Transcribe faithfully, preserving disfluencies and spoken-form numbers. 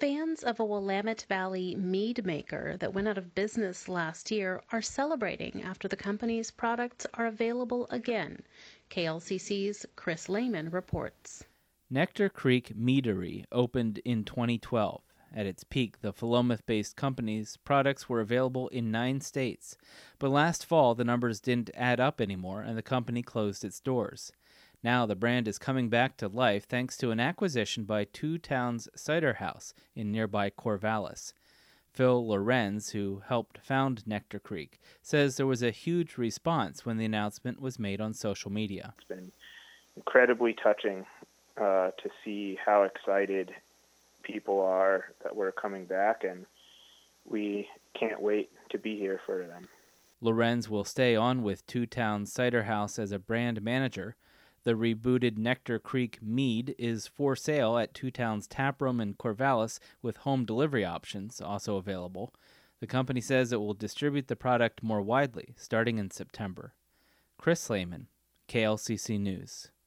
Fans of a Willamette Valley mead maker that went out of business last year are celebrating after the company's products are available again. K L C C's Chris Lehman reports. Nectar Creek Meadery opened in twenty twelve. At its peak, the Philomath-based company's products were available in nine states. But last fall, the numbers didn't add up anymore, and the company closed its doors. Now the brand is coming back to life thanks to an acquisition by Two Towns Cider House in nearby Corvallis. Phil Lorenz, who helped found Nectar Creek, says there was a huge response when the announcement was made on social media. It's been incredibly touching uh, to see how excited people are that we're coming back, and we can't wait to be here for them. Lorenz will stay on with Two Towns Cider House as a brand manager. The rebooted Nectar Creek Mead is for sale at Two Towns Taproom in Corvallis with home delivery options also available. The company says it will distribute the product more widely starting in September. Chris Lehman, K L C C News.